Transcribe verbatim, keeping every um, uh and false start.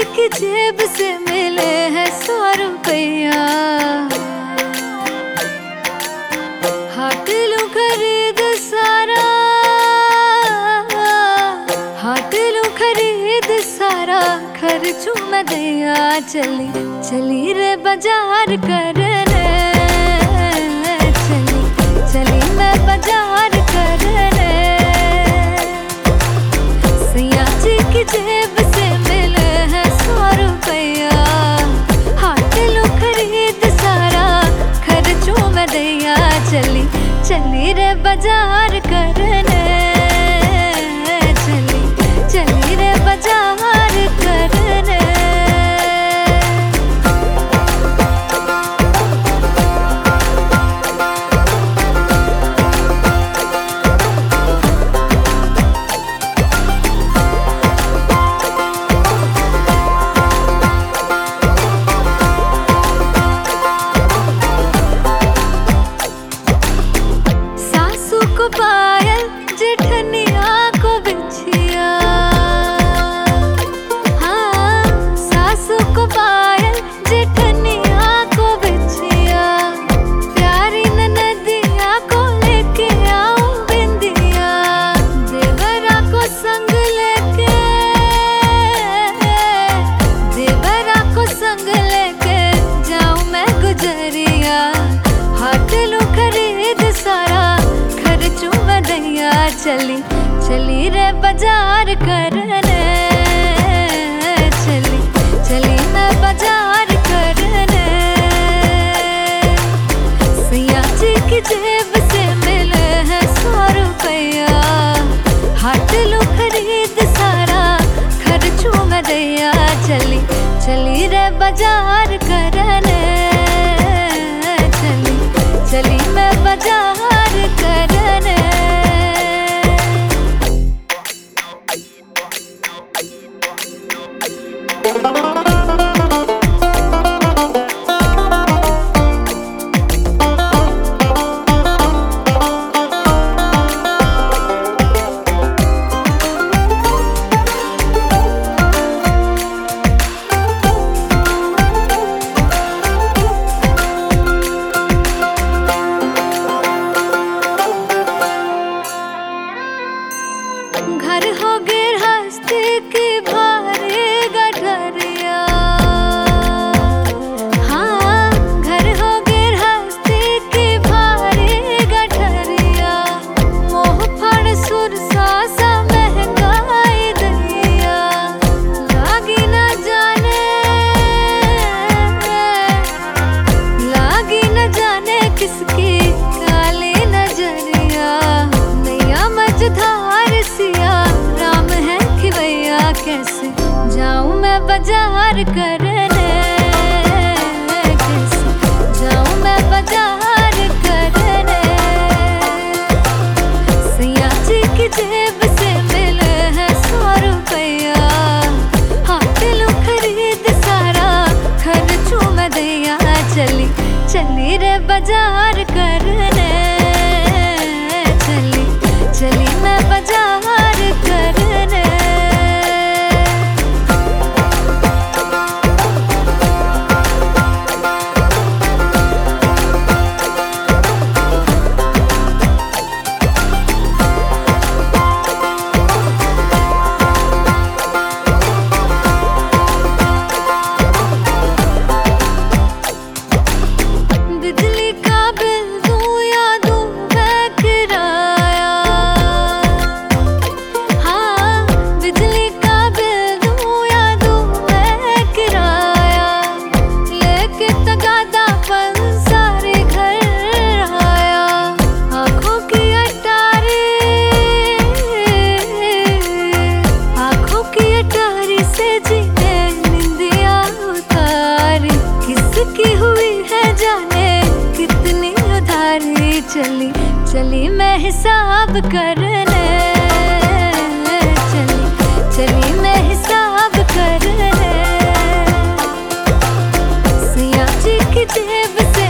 की जेब से मिले हैं सौ रुपया। हाट लूं खरीद सारा, हाट लूं खरीद सारा, खर्चूं मैं दैया। चली चली रे बाजार करने, चली चली मैं बाजार करने। सैया जी की जेब से मिले हैं सौ रुपया। हाट लूं खरीद सारा, खर्चूं मैं दैया। चली चली रे बाजार करने, चली चली रे बाजार करने। पायल जेठनिया को बिछिया, हाँ सासू को पायल जेठनिया को बिछिया। प्यारी ननदिया को लेके आऊं बिंदिया, देवरा को संग लेके, देवरा को संग लेके जाऊं मैं गुजरिया। हाट लूं खरीद सारा, खर्चूं मैं दैया। चली चली रे बाजार करने, चली चली मैं बाजार करने। सैया जी की जेब से मिले हैं सौ रुपया। हाट लूं खरीद सारा, खर्चूं मैं दैया। चली चली रे बाजार करने, चली चली मैं बाजार करने। घर हो गृहस्थी की भारी गठरिया, हाँ घर हो गृहस्थी की भारी गठरिया। मोह फड़ सुरसा सा महंगाई दैया। लागी न जाने, लागी न जाने किसकी काली नजरिया। नैया मझधार सिया राम है खिवैया। कैसे जाऊं मैं बाजार करने, कैसे जाऊं मैं बाजार करने। सैया जी की जेब से मिले हैं सौ रुपया। हाट लूं खरीद सारा, खर्चूं मैं दैया। चली चली रे बाजार करने, चली चली मैं बाजार करने। बिजली का बिल दूं या दूं मैं किराया, हाँ बिजली का बिल दूं या दूं मैं किराया। लेके तगादा पन सारे घर आया। आँखों की अटारी, आँखों की अटारी से जीने निंदिया उतारी। किसकी हुई है जाने कितनी उधारी। चली चली मैं हिसाब करने, चली चली मैं हिसाब करने। सैया जी की जेब से